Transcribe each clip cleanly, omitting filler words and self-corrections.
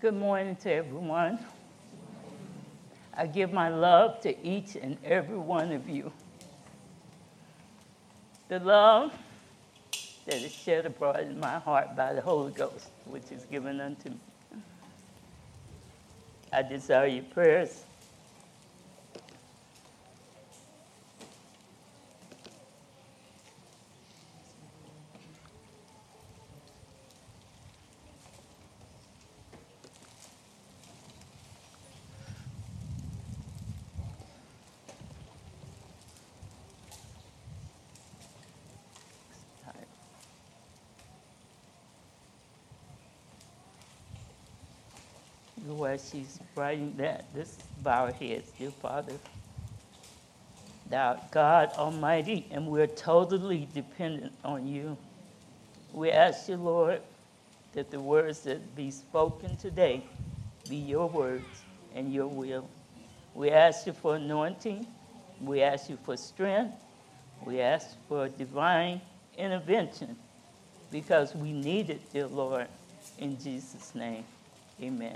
Good morning to everyone. I give my love to each and every one of you. The love that is shed abroad in my heart by the Holy Ghost, which is given unto me. I desire your prayers. While she's writing that, this bow our heads, dear Father. Thou art God Almighty, and we're totally dependent on you. We ask you, Lord, that the words that be spoken today be your words and your will. We ask you for anointing. We ask you for strength. We ask for divine intervention because we need it, dear Lord, in Jesus' name. Amen.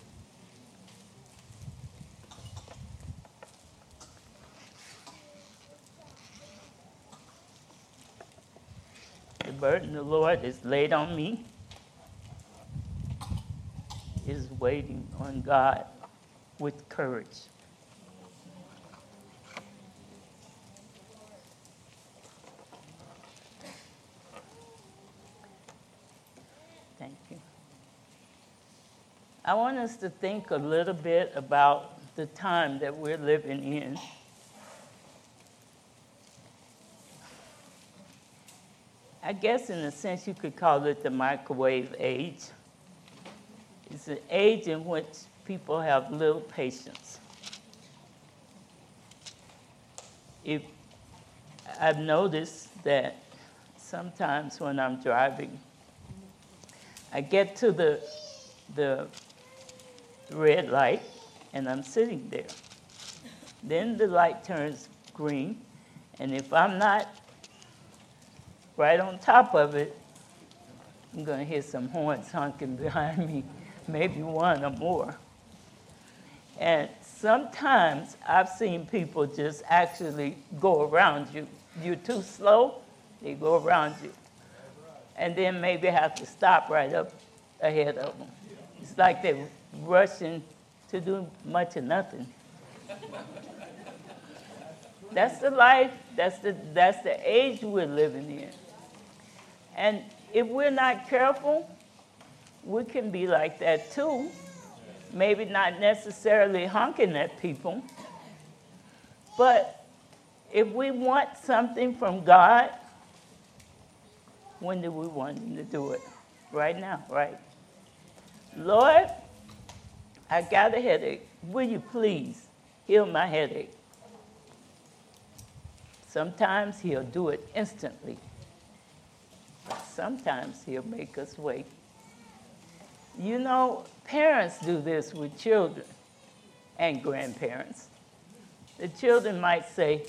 The burden the Lord is laid on me is waiting on God with courage. Thank you. I want us to think a little bit about the time that we're living in. I guess in a sense you could call it the microwave age. It's an age in which people have little patience. If I've noticed that sometimes when I'm driving, I get to the red light and I'm sitting there. Then the light turns green, and if I'm not right on top of it, I'm going to hear some horns honking behind me, maybe one or more. And sometimes I've seen people just actually go around you. You're too slow, they go around you. And then maybe have to stop right up ahead of them. It's like they're rushing to do much or nothing. That's the life, that's the age we're living in. And if we're not careful, we can be like that too. Maybe not necessarily honking at people, but if we want something from God, when do we want him to do it? Right now, right? Lord, I got a headache. Will you please heal my headache? Sometimes he'll do it instantly. Sometimes he'll make us wait. You know, parents do this with children and grandparents. The children might say,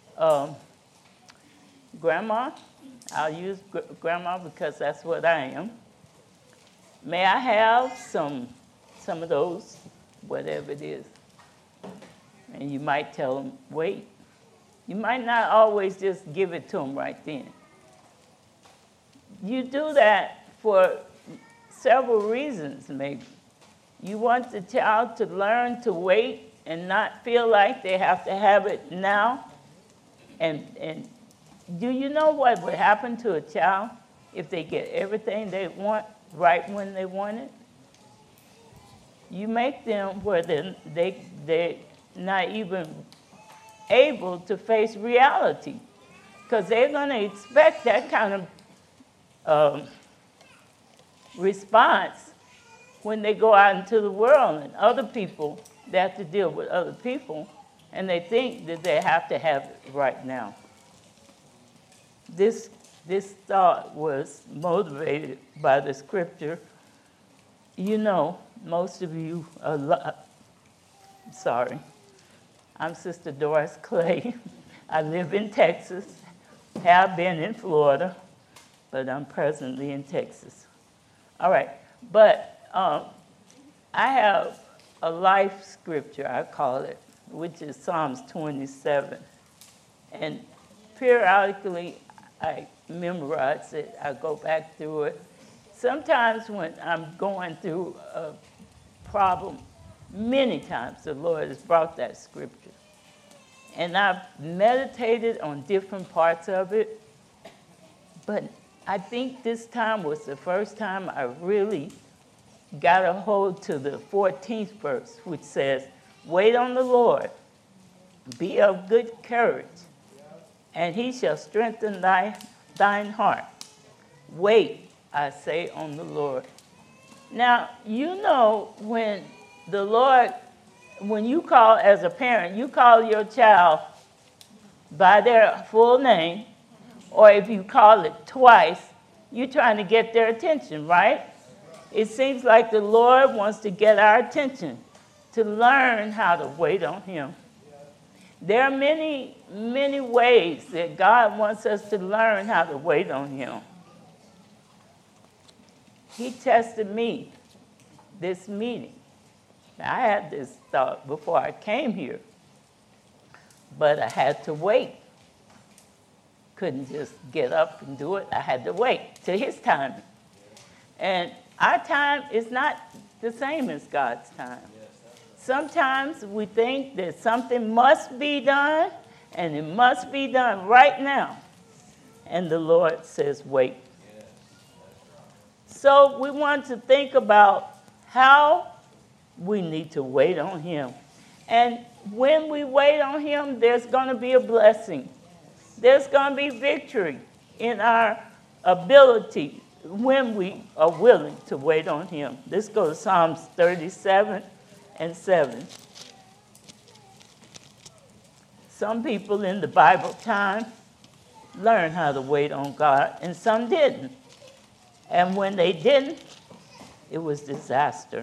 Grandma, I'll use Grandma because that's what I am. May I have some of those, whatever it is? And you might tell them, wait. You might not always just give it to them right then. You do that for several reasons, maybe. You want the child to learn to wait and not feel like they have to have it now. And do you know what would happen to a child if they get everything they want right when they want it? You make them where they're not even able to face reality because they're going to expect that kind of response when they go out into the world and other people, they have to deal with other people, and they think that they have to have it right now. This thought was motivated by the scripture. You know, most of you I'm Sister Doris Clay. I live in Texas, have been in Florida, but I'm presently in Texas. All right, but I have a life scripture, I call it, which is Psalms 27. And periodically, I memorize it. I go back through it. Sometimes when I'm going through a problem, many times the Lord has brought that scripture. And I've meditated on different parts of it, but I think this time was the first time I really got a hold to the 14th verse, which says, wait on the Lord, be of good courage, and he shall strengthen thine heart. Wait, I say, on the Lord. Now, you know when the Lord, when you call as a parent, you call your child by their full name, or if you call it twice, you're trying to get their attention, right? It seems like the Lord wants to get our attention, to learn how to wait on him. There are many, many ways that God wants us to learn how to wait on him. He tested me this meeting. Now, I had this thought before I came here, but I had to wait. Couldn't just get up and do it. I had to wait till his timing. And our time is not the same as God's time. Sometimes we think that something must be done, and it must be done right now. And the Lord says, wait. So we want to think about how we need to wait on him. And when we wait on him, there's going to be a blessing. There's going to be victory in our ability when we are willing to wait on him. Let's go to Psalms 37 and 7. Some people in the Bible time learned how to wait on God, and some didn't. And when they didn't, it was disaster.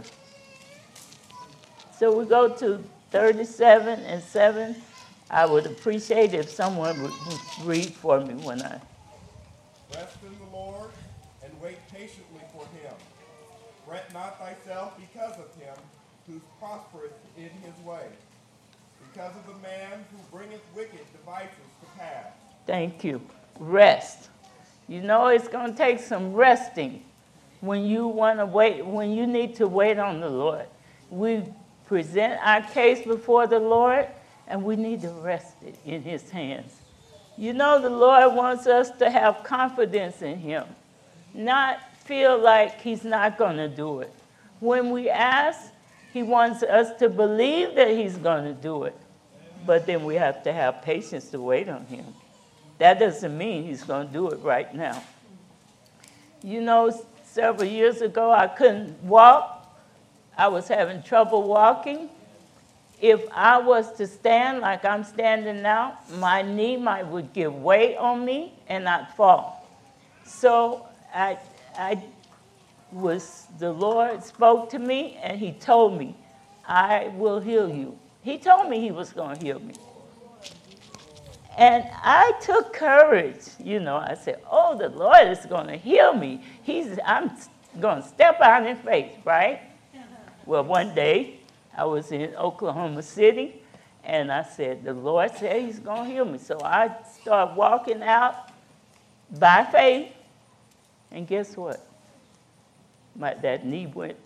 So we go to 37 and 7. I would appreciate if someone would read for me when I... Rest in the Lord and wait patiently for him. Fret not thyself because of him who prospereth in his way, because of the man who bringeth wicked devices to pass. Thank you. Rest. You know, it's going to take some resting when you want to wait, when you need to wait on the Lord. We present our case before the Lord, and we need to rest it in his hands. You know, the Lord wants us to have confidence in him, not feel like he's not going to do it. When we ask, he wants us to believe that he's going to do it, but then we have to have patience to wait on him. That doesn't mean he's going to do it right now. You know, several years ago, I couldn't walk. I was having trouble walking. If I was to stand like I'm standing now, my knee would give weight on me and I'd fall. So the Lord spoke to me and he told me, I will heal you. He told me he was going to heal me. And I took courage. You know, I said, oh, the Lord is going to heal me. I'm going to step out in faith, right? Well, one day, I was in Oklahoma City, and I said, the Lord said he's going to heal me. So I started walking out by faith, and guess what? That knee went,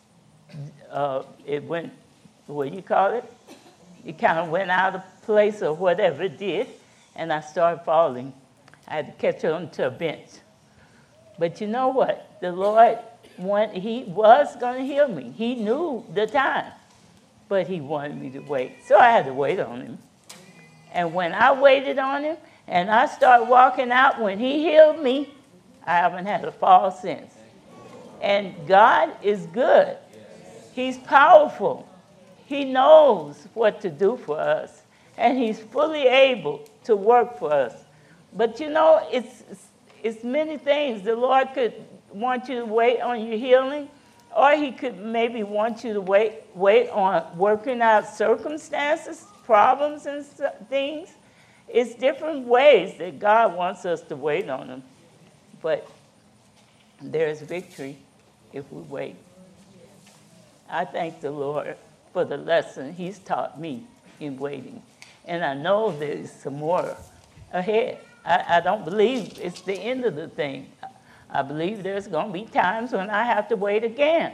it went, what do you call it? It kind of went out of place or whatever it did, and I started falling. I had to catch on to a bench. But you know what? The Lord, he was going to heal me. He knew the time, but he wanted me to wait. So I had to wait on him. And when I waited on him, and I started walking out, when he healed me, I haven't had a fall since. And God is good. He's powerful. He knows what to do for us, and he's fully able to work for us. But you know, it's many things. The Lord could want you to wait on your healing, or he could maybe want you to wait on working out circumstances, problems, and things. It's different ways that God wants us to wait on him. But there's victory if we wait. I thank the Lord for the lesson he's taught me in waiting. And I know there's some more ahead. I don't believe it's the end of the thing. I believe there's going to be times when I have to wait again.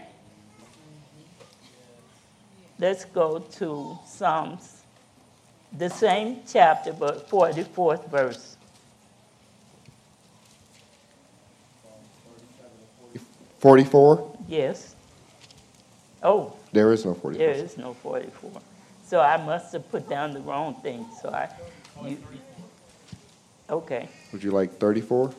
Let's go to Psalms, the same chapter, but 44th verse. 44? Yes. Oh, There is no 44. there is no 44. So I must have put down the wrong thing. Okay, Would you like 34?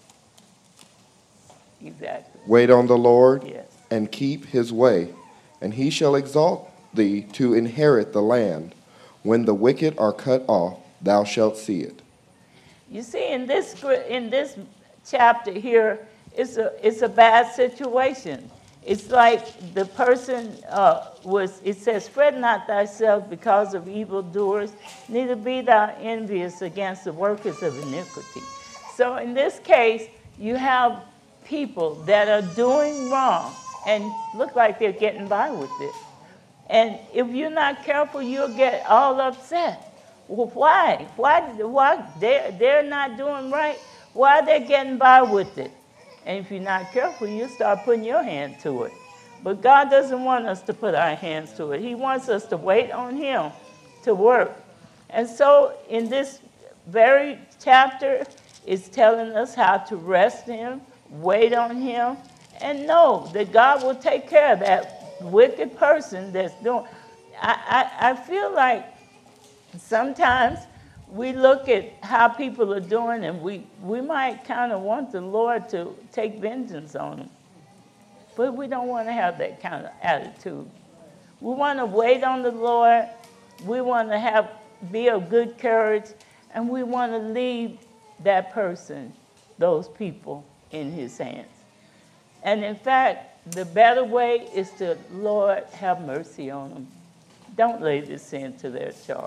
exactly. Wait on the Lord Yes. and keep his way, and he shall exalt thee to inherit the land. When the wicked are cut off, thou shalt see it. You see, in this chapter here, it's a bad situation. It's like the person it says, fret not thyself because of evildoers, neither be thou envious against the workers of iniquity. So in this case, you have people that are doing wrong and look like they're getting by with it. And if you're not careful, you'll get all upset. Well, why? Why? They're not doing right. Why are they getting by with it? And if you're not careful, you start putting your hand to it. But God doesn't want us to put our hands to it. He wants us to wait on him to work. And so in this very chapter, it's telling us how to rest in him, wait on him, and know that God will take care of that wicked person that's doing. I feel like sometimes we look at how people are doing and we might kind of want the Lord to take vengeance on them. But we don't want to have that kind of attitude. We want to wait on the Lord. We want to be of good courage. And we want to leave that person, those people, in his hands. And in fact, the better way is to, Lord, have mercy on them. Don't lay this sin to their charge.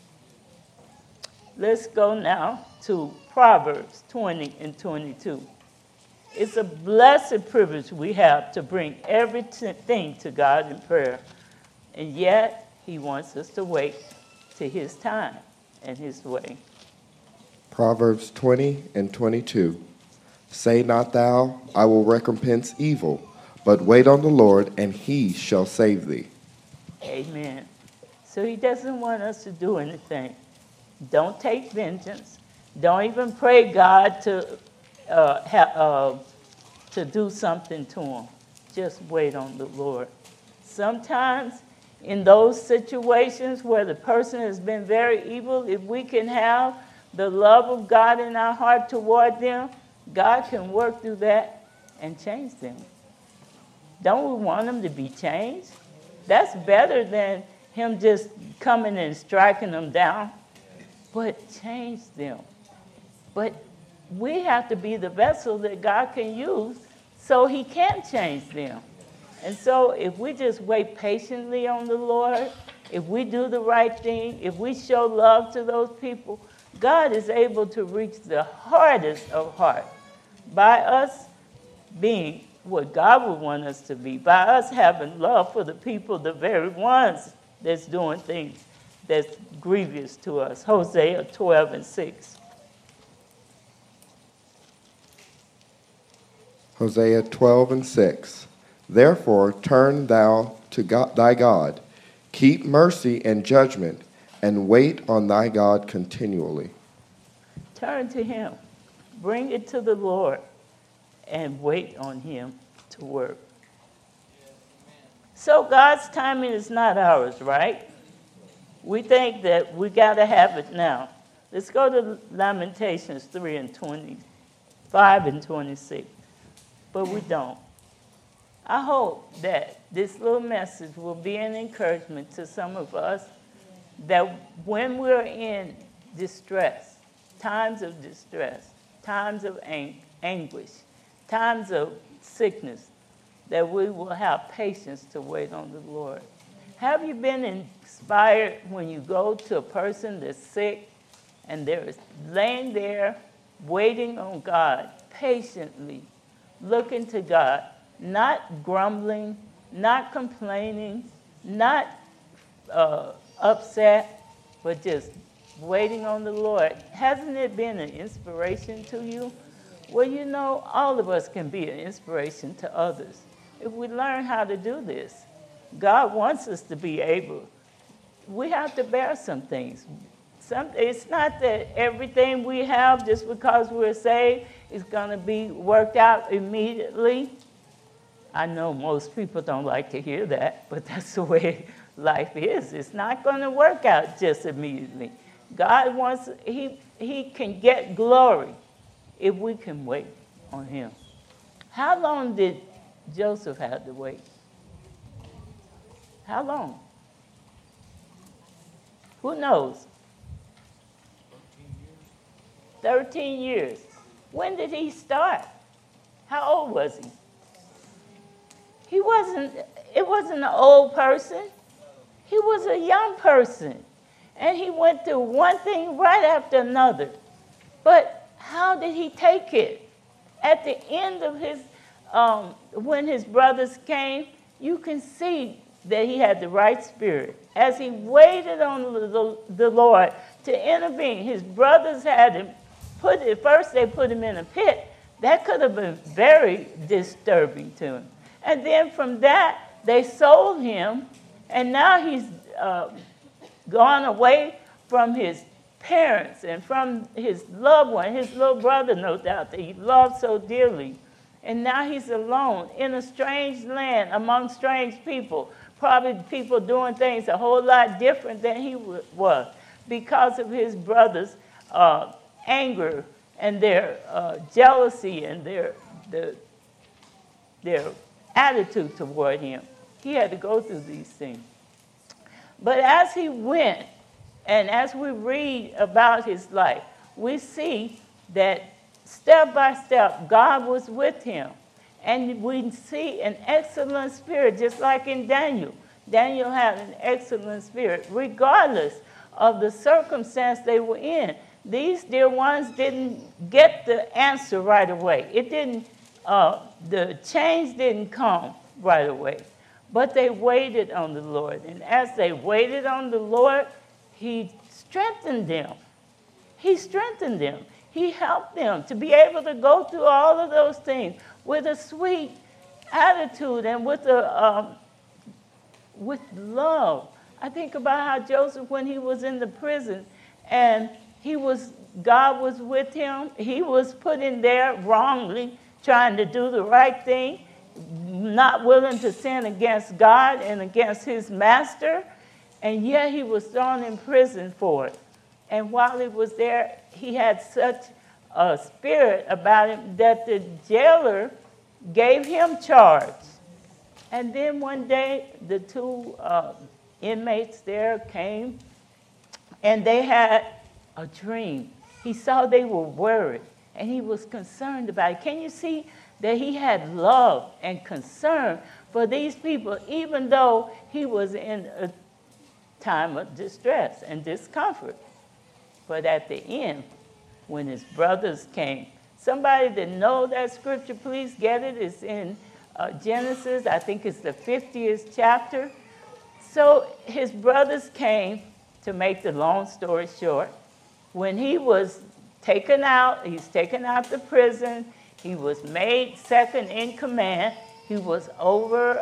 Let's go now to Proverbs 20 and 22. It's a blessed privilege we have to bring everything to God in prayer. And yet, he wants us to wait to his time and his way. Proverbs 20 and 22. Say not thou, I will recompense evil, but wait on the Lord, and he shall save thee. Amen. So he doesn't want us to do anything. Don't take vengeance. Don't even pray God to do something to him. Just wait on the Lord. Sometimes in those situations where the person has been very evil, if we can have the love of God in our heart toward them, God can work through that and change them. Don't we want them to be changed? That's better than him just coming and striking them down. But change them. But we have to be the vessel that God can use so he can change them. And so if we just wait patiently on the Lord, if we do the right thing, if we show love to those people, God is able to reach the hardest of hearts by us being what God would want us to be, by us having love for the people, the very ones that's doing things that's grievous to us. Hosea 12 and 6. Hosea 12 and 6. Therefore turn thou to God, thy God, keep mercy and judgment, and wait on thy God continually. Turn to him. Bring it to the Lord and wait on him to work. So God's timing is not ours, right? We think that we got to have it now. Let's go to Lamentations 3 and 25 and 26. But we don't. I hope that this little message will be an encouragement to some of us that when we're in distress, times of distress, times of anguish, times of sickness, that we will have patience to wait on the Lord. Have you been inspired when you go to a person that's sick and they're laying there waiting on God, patiently looking to God, not grumbling, not complaining, not upset, but just waiting on the Lord. Hasn't it been an inspiration to you? Well, you know, all of us can be an inspiration to others if we learn how to do this. God wants us to be able. We have to bear some things. It's not that everything we have, just because we're saved, is going to be worked out immediately. I know most people don't like to hear that, but that's the way life is. It's not going to work out just immediately. God wants, he can get glory if we can wait on him. How long did Joseph have to wait? How long? Who knows? 13 years. When did he start? How old was he? It wasn't an old person. He was a young person. And he went through one thing right after another. But how did he take it? At the end of his, when his brothers came, you can see that he had the right spirit. As he waited on the Lord to intervene, his brothers had him first they put him in a pit. That could have been very disturbing to him. And then from that, they sold him, and now he's gone away from his parents and from his loved one, his little brother, no doubt, that he loved so dearly. And now he's alone in a strange land among strange people, probably people doing things a whole lot different than he was because of his brothers' anger and their jealousy and their attitude toward him. He had to go through these things. But as he went, and as we read about his life, we see that step by step, God was with him. And we see an excellent spirit, just like in Daniel. Daniel had an excellent spirit, regardless of the circumstance they were in. These dear ones didn't get the answer right away. It didn't, the change didn't come right away. But they waited on the Lord. And as they waited on the Lord, he strengthened them. He strengthened them. He helped them to be able to go through all of those things with a sweet attitude and with love. I think about how Joseph, when he was in the prison, and God was with him. He was put in there wrongly, trying to do the right thing, not willing to sin against God and against his master, and yet he was thrown in prison for it. And while he was there, he had such a spirit about him that the jailer gave him charge. And then one day, the two inmates there came, and they had a dream. He saw they were worried, and he was concerned about it. Can you see that he had love and concern for these people, even though he was in a time of distress and discomfort? But at the end, when his brothers came, somebody that knows that scripture, please get it. It's in Genesis. I think it's the 50th chapter. So his brothers came, to make the long story short. When he was taken out, he's taken out the prison. He was made second in command. He was over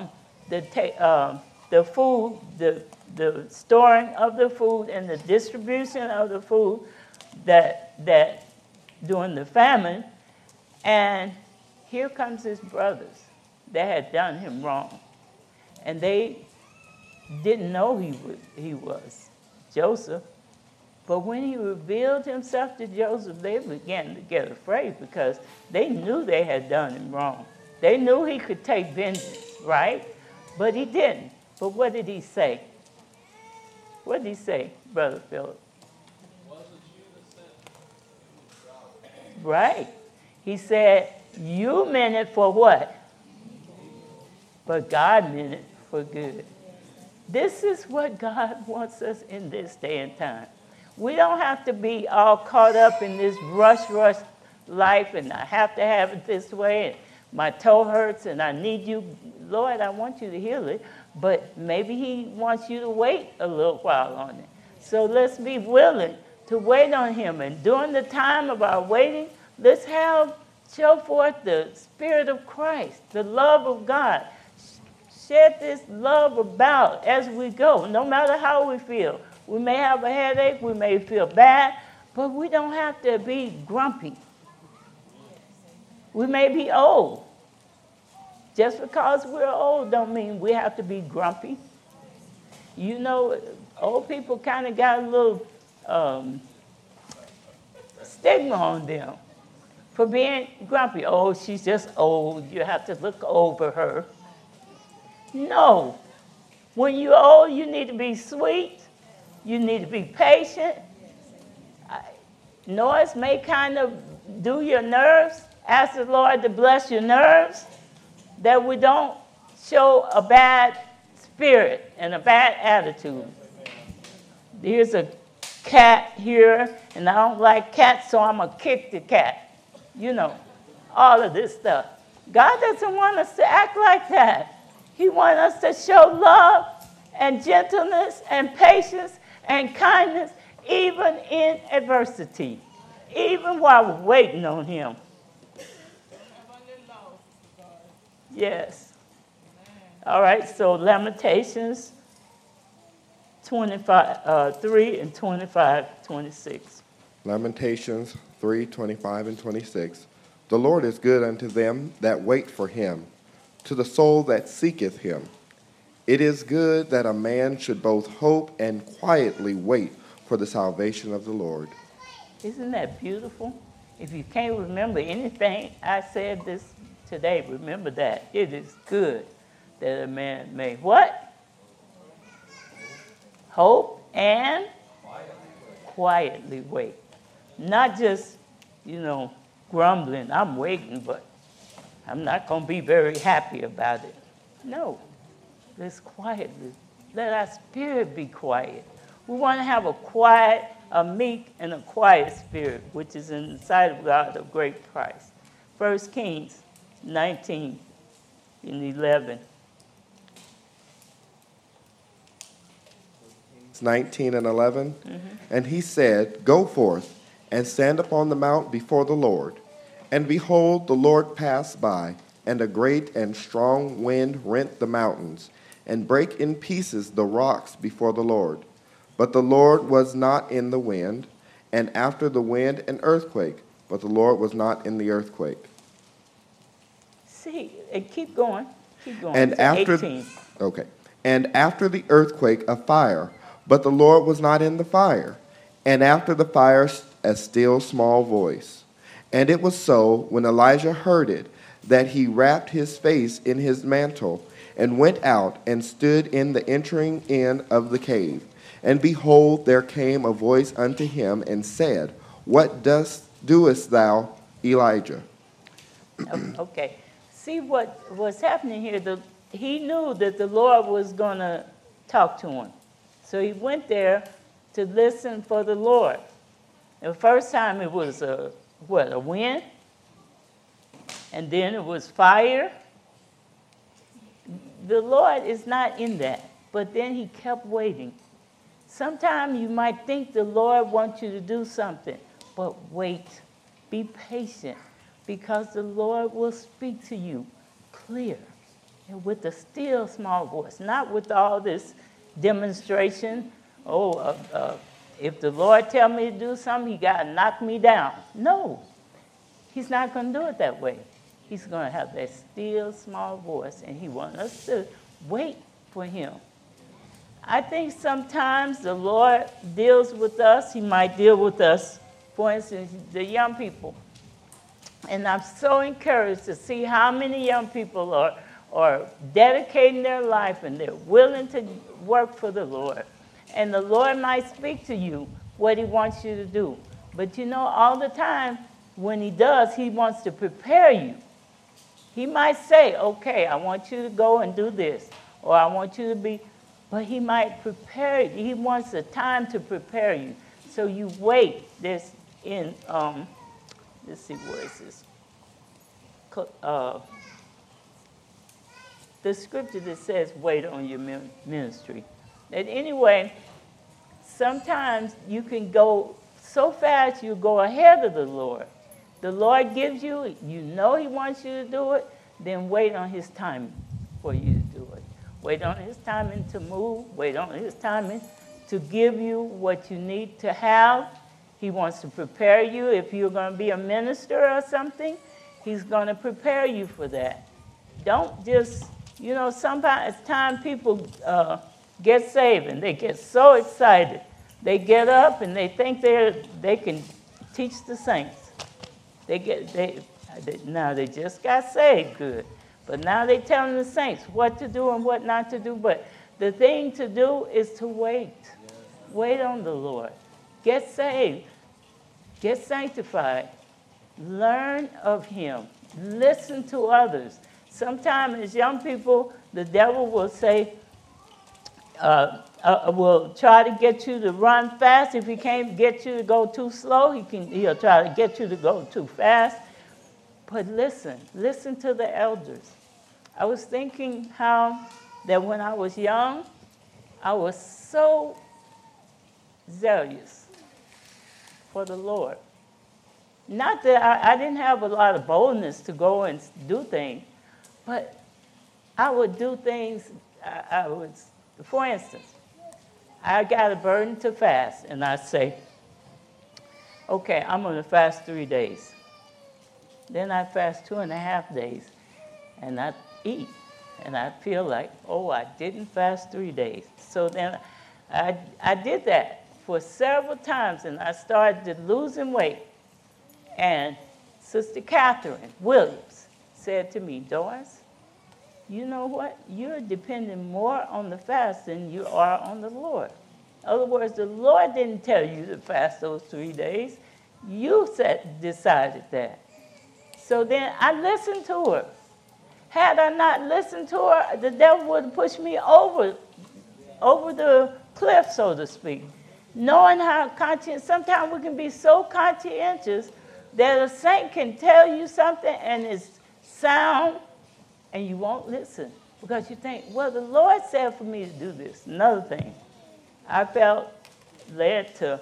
the food, the storing of the food and the distribution of the food that during the famine. And here comes his brothers that had done him wrong. And they didn't know he was Joseph. But when he revealed himself to Joseph, they began to get afraid because they knew they had done him wrong. They knew he could take vengeance, right? But he didn't. But what did he say? What did he say, Brother Philip? Wasn't you that sent me? Right. He said, you meant it for what? But God meant it for good. This is what God wants us in this day and time. We don't have to be all caught up in this rush life, and I have to have it this way. my toe hurts and I need you. Lord, I want you to heal it. But maybe he wants you to wait a little while on it. So let's be willing to wait on him. And during the time of our waiting, let's show forth the Spirit of Christ, the love of God. Shed this love about as we go, no matter how we feel. We may have a headache, we may feel bad, but we don't have to be grumpy. We may be old. Just because we're old don't mean we have to be grumpy. You know, old people kind of got a little stigma on them for being grumpy. Oh, she's just old. You have to look over her. No. When you're old, you need to be sweet. You need to be patient. Noise may kind of do your nerves. Ask the Lord to bless your nerves, that we don't show a bad spirit and a bad attitude. Here's a cat here, and I don't like cats, so I'm going to kick the cat. You know, all of this stuff. God doesn't want us to act like that. He wants us to show love and gentleness and patience and kindness, even in adversity, even while we're waiting on him. Yes. All right, so Lamentations 3 and 25, 26. Lamentations 3, 25 and 26. The Lord is good unto them that wait for him, to the soul that seeketh him. It is good that a man should both hope and quietly wait for the salvation of the Lord. Isn't that beautiful? If you can't remember anything I said this today, remember that. It is good that a man may what? Hope and quietly wait. Not just, grumbling. I'm waiting, but I'm not going to be very happy about it. No. Let's quietly. Let our spirit be quiet. We want to have a quiet, a meek, and a quiet spirit, which is in the sight of God of great price. 1 Kings 19 and 11. 19 and 11. And he said, Go forth and stand upon the mount before the Lord. And behold, the Lord passed by, and a great and strong wind rent the mountains, and brake in pieces the rocks before the Lord. But the Lord was not in the wind, and after the wind an earthquake, but the Lord was not in the earthquake. See, keep going. And after 18. Okay. And after the earthquake a fire, but the Lord was not in the fire. And after the fire a still small voice. And it was so, when Elijah heard it, that he wrapped his face in his mantle, and went out and stood in the entering in of the cave. And behold, there came a voice unto him, and said, What doest thou, Elijah? Okay. See what's happening here. He knew that the Lord was going to talk to him. So he went there to listen for the Lord. The first time it was a wind? And then it was fire. The Lord is not in that. But then he kept waiting. Sometimes you might think the Lord wants you to do something, but wait. Be patient, because the Lord will speak to you clear and with a still small voice, not with all this demonstration. If the Lord tell me to do something, he got to knock me down. No, he's not going to do it that way. He's going to have that still small voice, and he wants us to wait for him. I think sometimes the Lord deals with us. He might deal with us, for instance, the young people. And I'm so encouraged to see how many young people are dedicating their life, and they're willing to work for the Lord. And the Lord might speak to you what he wants you to do. But all the time, when he does, he wants to prepare you. He might say, okay, I want you to go and do this, or I want you to be, but he might prepare you. He wants a time to prepare you. So you wait. There's in, let's see, where is this? the scripture that says wait on your ministry. And anyway, sometimes you can go so fast you go ahead of the Lord. The Lord gives you, you know he wants you to do it, then wait on his timing for you to do it. Wait on his timing to move. Wait on his timing to give you what you need to have. He wants to prepare you. If you're going to be a minister or something, he's going to prepare you for that. Don't just, sometimes people get saved and they get so excited. They get up and they think they can teach the saints. Now they just got saved, good. But now they're telling the saints what to do and what not to do. But the thing to do is to wait. Wait on the Lord. Get saved. Get sanctified. Learn of him. Listen to others. Sometimes as young people, the devil will say, will try to get you to run fast. If he can't get you to go too slow, he'll try to get you to go too fast. But listen to the elders. I was thinking how that when I was young, I was so zealous for the Lord. Not that I didn't have a lot of boldness to go and do things, but I would do things, for instance, I got a burden to fast, and I say, okay, I'm going to fast 3 days. Then I fast 2.5 days, and I eat, and I feel like, I didn't fast 3 days. So then I did that for several times, and I started losing weight. And Sister Catherine Williams said to me, Doris, you know what? You're depending more on the fast than you are on the Lord. In other words, the Lord didn't tell you to fast those 3 days. You decided that. So then I listened to her. Had I not listened to her, the devil would have pushed me over the cliff, so to speak. Knowing how sometimes we can be so conscientious that a saint can tell you something and it's sound and you won't listen because you think, well, the Lord said for me to do this. Another thing, I felt led to,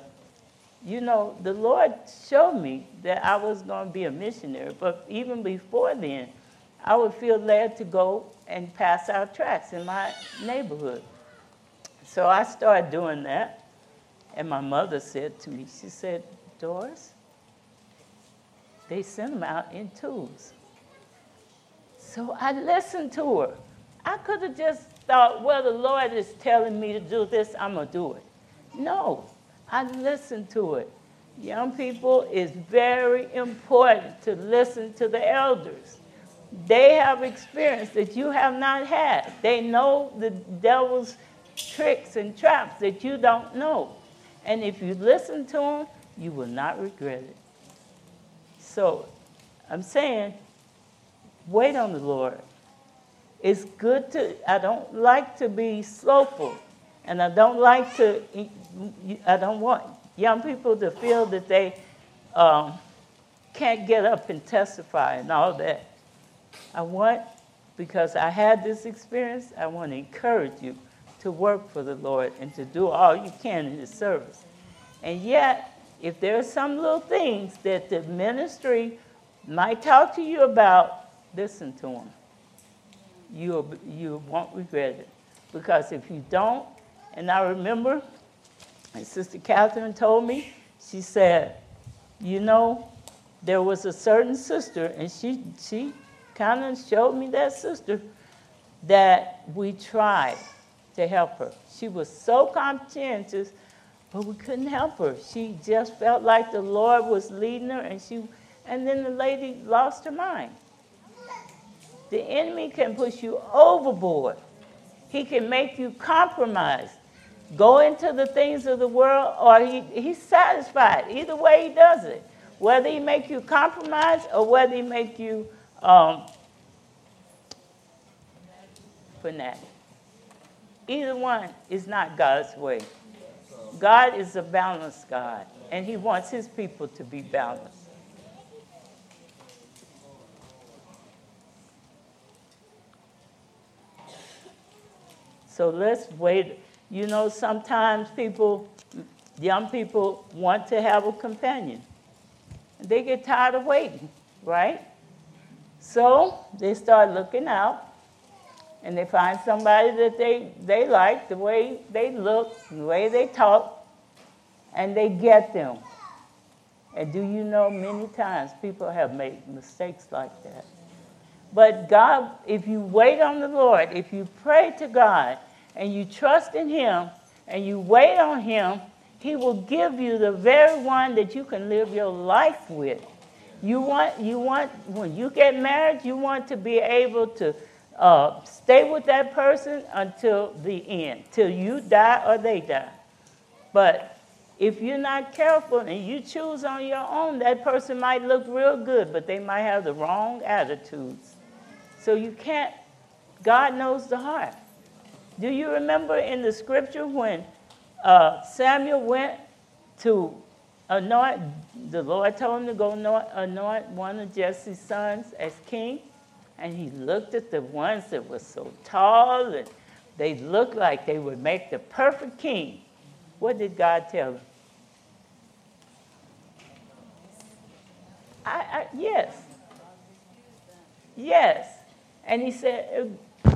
the Lord showed me that I was going to be a missionary, but even before then, I would feel led to go and pass out tracts in my neighborhood. So I started doing that, and my mother said to me, she said, Doris, they send them out in twos. So I listened to her. I could have just thought, well, the Lord is telling me to do this, I'm going to do it. No, I listened to it. Young people, it's very important to listen to the elders. They have experience that you have not had. They know the devil's tricks and traps that you don't know. And if you listen to them, you will not regret it. So I'm saying, wait on the Lord. It's good I don't like to be slowful. And I don't want young people to feel that they can't get up and testify and all that. Because I had this experience, I want to encourage you to work for the Lord and to do all you can in his service. And yet, if there are some little things that the ministry might talk to you about, listen to them. You won't regret it. Because if you don't, and I remember, and Sister Catherine told me, she said, there was a certain sister, and she kind of showed me that sister, that we tried to help her. She was so conscientious, but we couldn't help her. She just felt like the Lord was leading her, and then the lady lost her mind. The enemy can push you overboard. He can make you compromise. Go into the things of the world, or he's satisfied. Either way he does it. Whether he make you compromise or whether he make you fanatic. Either one is not God's way. God is a balanced God, and he wants his people to be balanced. So let's wait. You know, sometimes young people want to have a companion. They get tired of waiting, right? So they start looking out, and they find somebody that they like, the way they look, the way they talk, and they get them. And do you know, many times people have made mistakes like that. But God, if you wait on the Lord, if you pray to God, and you trust in Him, and you wait on Him, He will give you the very one that you can live your life with. You want, when you get married, you want to be able to stay with that person until the end, till you die or they die. But if you're not careful and you choose on your own, that person might look real good, but they might have the wrong attitudes. So you can't, God knows the heart. Do you remember in the scripture when Samuel went to anoint, the Lord told him to go anoint one of Jesse's sons as king? And he looked at the ones that were so tall and they looked like they would make the perfect king. What did God tell him? Yes. Yes. And he said,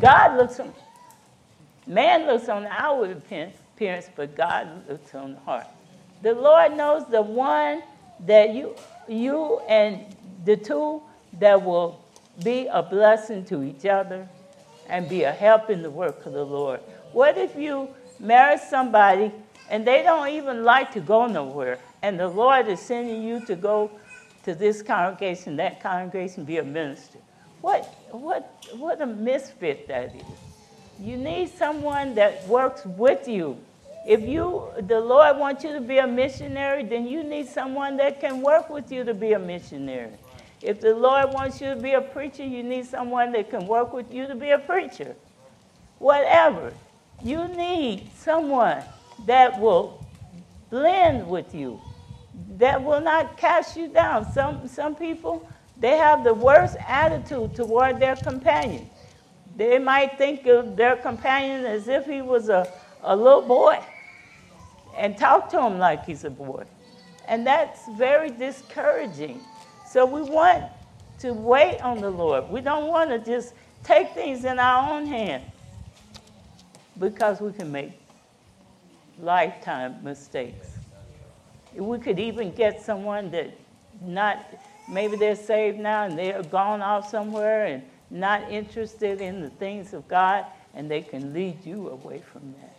man looks on the outward appearance, but God looks on the heart. The Lord knows the one that you and the two that will be a blessing to each other and be a help in the work of the Lord. What if you marry somebody and they don't even like to go nowhere, and the Lord is sending you to go to this congregation, that congregation, be a minister? What a misfit that is. You need someone that works with you. If the Lord wants you to be a missionary, then you need someone that can work with you to be a missionary. If the Lord wants you to be a preacher, you need someone that can work with you to be a preacher. Whatever. You need someone that will blend with you, that will not cast you down. Some people, they have the worst attitude toward their companion. They might think of their companion as if he was a little boy and talk to him like he's a boy. And that's very discouraging. So we want to wait on the Lord. We don't want to just take things in our own hand, because we can make lifetime mistakes. We could even get someone that maybe they're saved now and they're gone off somewhere and not interested in the things of God, and they can lead you away from that.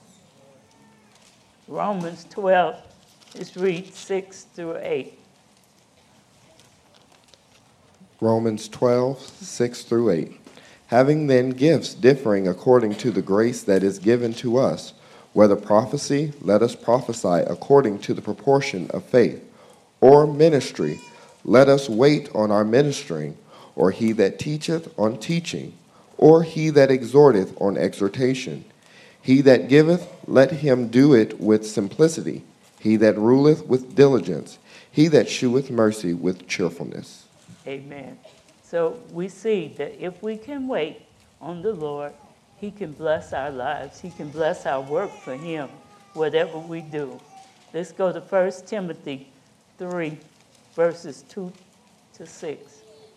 Romans 12, just read 6 through 8. Romans 12, 6 through 8. Having then gifts differing according to the grace that is given to us, whether prophecy, let us prophesy according to the proportion of faith, or ministry, let us wait on our ministering, or he that teacheth on teaching, or he that exhorteth on exhortation. He that giveth, let him do it with simplicity. He that ruleth with diligence. He that sheweth mercy with cheerfulness. Amen. So we see that if we can wait on the Lord, He can bless our lives. He can bless our work for Him, whatever we do. Let's go to 1 Timothy 3, verses 2 to 6.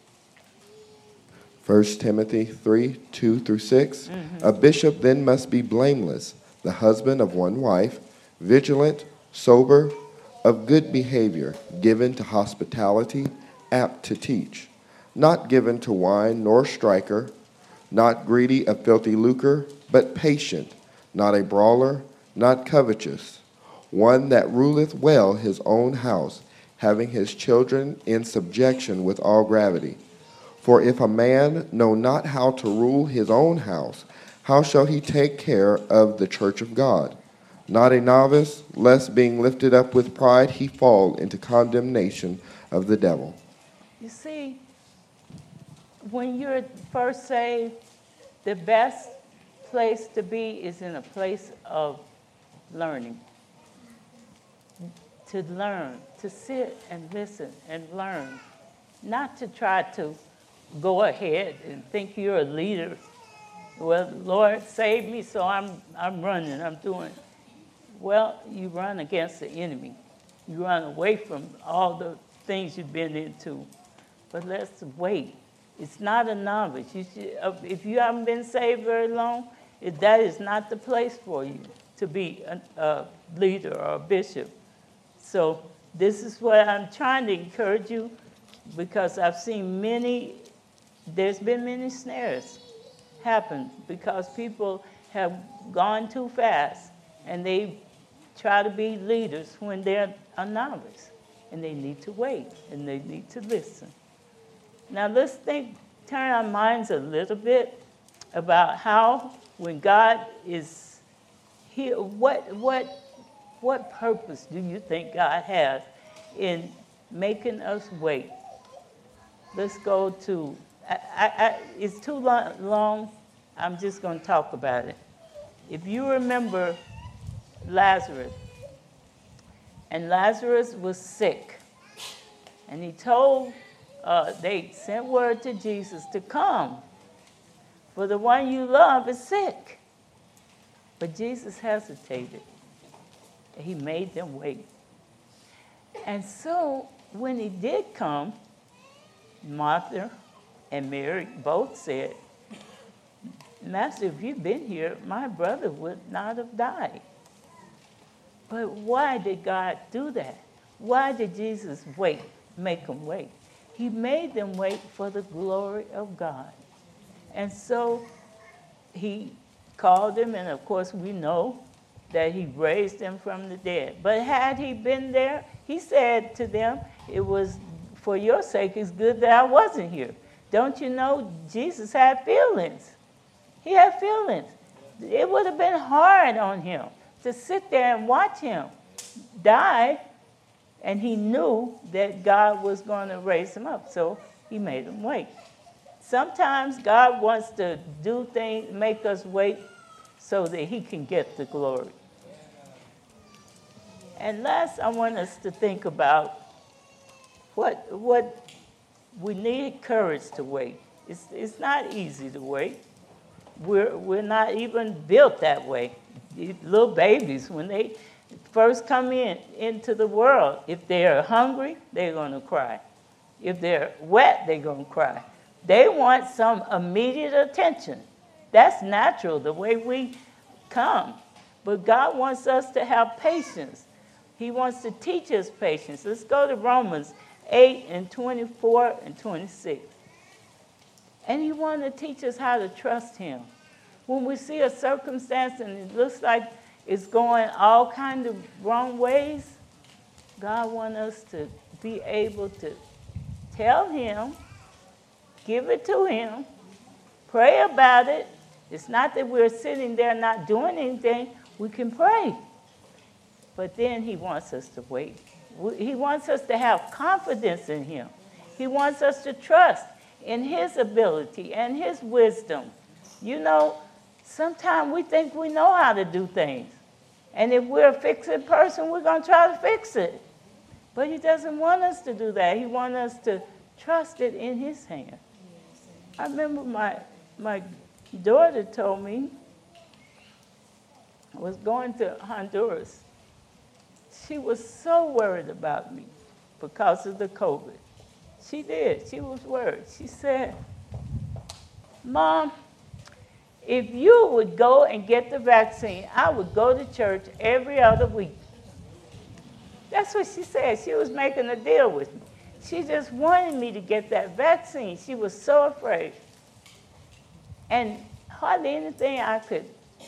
1 Timothy 3, 2 through 6. A bishop then must be blameless, the husband of one wife, vigilant, sober, of good behavior, given to hospitality, apt to teach, not given to wine nor striker, not greedy of filthy lucre, but patient, not a brawler, not covetous, one that ruleth well his own house, having his children in subjection with all gravity. For if a man know not how to rule his own house, how shall he take care of the church of God? Not a novice, lest being lifted up with pride he fall into condemnation of the devil. You see, when you're first saved, the best place to be is in a place of learning. To learn, to sit and listen and learn. Not to try to go ahead and think you're a leader Well, Lord saved me, so I'm running, I'm doing. Well, you run against the enemy. You run away from all the things you've been into. But let's wait. It's not a novice. If you haven't been saved very long, that is not the place for you to be a leader or a bishop. So this is what I'm trying to encourage you, because I've seen there's been many snares happen because people have gone too fast and they try to be leaders when they're a novice, and they need to wait and they need to listen. Now let's turn our minds a little bit about how, when God is here, what purpose do you think God has in making us wait? Let's go to, it's too long, I'm just going to talk about it. If you remember Lazarus, and Lazarus was sick, and he told, they sent word to Jesus to come, for the one you love is sick. But Jesus hesitated. He made them wait. And so when he did come, Martha and Mary both said, Master, if you'd been here, my brother would not have died. But why did God do that? Why did Jesus make them wait? He made them wait for the glory of God. And so he called them, and of course we know that he raised them from the dead. But had he been there, he said to them, it was for your sake, it's good that I wasn't here. Don't you know Jesus had feelings? He had feelings. It would have been hard on him to sit there and watch him die, and he knew that God was going to raise him up, so he made him wait. Sometimes God wants to do things, make us wait so that he can get the glory. And last, I want us to think about what we need courage to wait. It's not easy to wait. We're not even built that way. These little babies, when they first come into the world, if they're hungry, they're going to cry. If they're wet, they're going to cry. They want some immediate attention. That's natural, the way we come. But God wants us to have patience. He wants to teach us patience. Let's go to Romans 8 and 24 and 26. And he wants to teach us how to trust him. When we see a circumstance and it looks like it's going all kinds of wrong ways, God wants us to be able to tell him, give it to him, pray about it. It's not that we're sitting there not doing anything. We can pray. But then he wants us to wait. He wants us to have confidence in him. He wants us to trust in his ability and his wisdom. You know, sometimes we think we know how to do things. And if we're a fix-it person, we're going to try to fix it. But he doesn't want us to do that. He wants us to trust it in his hand. I remember my daughter told me, I was going to Honduras. She was so worried about me because of the COVID. She did. She was worried. She said, Mom, if you would go and get the vaccine, I would go to church every other week. That's what she said. She was making a deal with me. She just wanted me to get that vaccine. She was so afraid. And hardly anything I could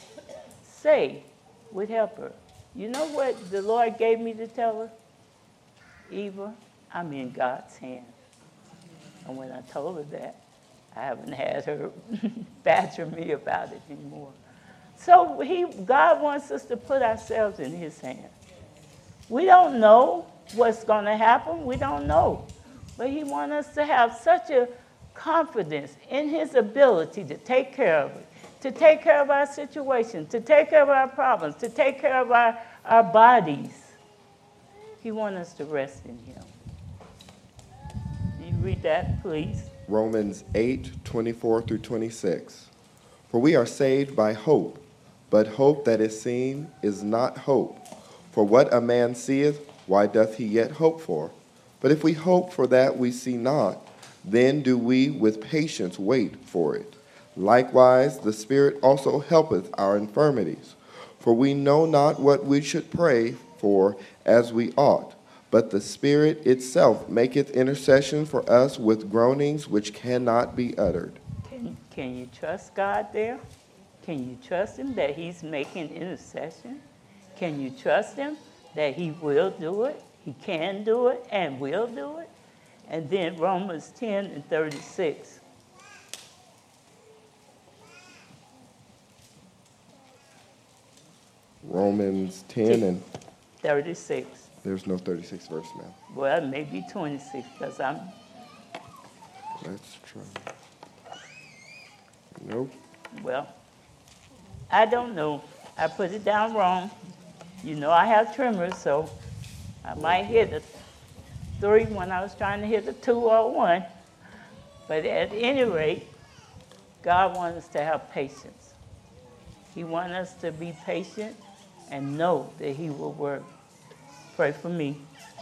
say would help her. You know what the Lord gave me to tell her? Eva, I'm in God's hand. And when I told her that, I haven't had her badger me about it anymore. So God wants us to put ourselves in his hand. We don't know what's going to happen. We don't know. But he wants us to have such a confidence in his ability to take care of it, to take care of our situation, to take care of our problems, to take care of our bodies. He wants us to rest in him. Can you read that, please? Romans 8, 24 through 26. For we are saved by hope, but hope that is seen is not hope. For what a man seeth, why doth he yet hope for? But if we hope for that we see not, then do we with patience wait for it. Likewise, the Spirit also helpeth our infirmities. For we know not what we should pray for as we ought, but the Spirit itself maketh intercession for us with groanings which cannot be uttered. Can you trust God there? Can you trust him that he's making intercession? Can you trust him that he will do it, he can do it, and will do it? And then Romans 10 and 36. Romans 10 and 36. there's no 36 verse now. Well, maybe 26, because Let's try. Nope. well, I don't know. I put it down wrong. You know I have tremors, so I might hit a 3 when I was trying to hit a 2 or a 1. But at any rate, God wants us to have patience. He wants us to be patient and know that he will work. Pray for me.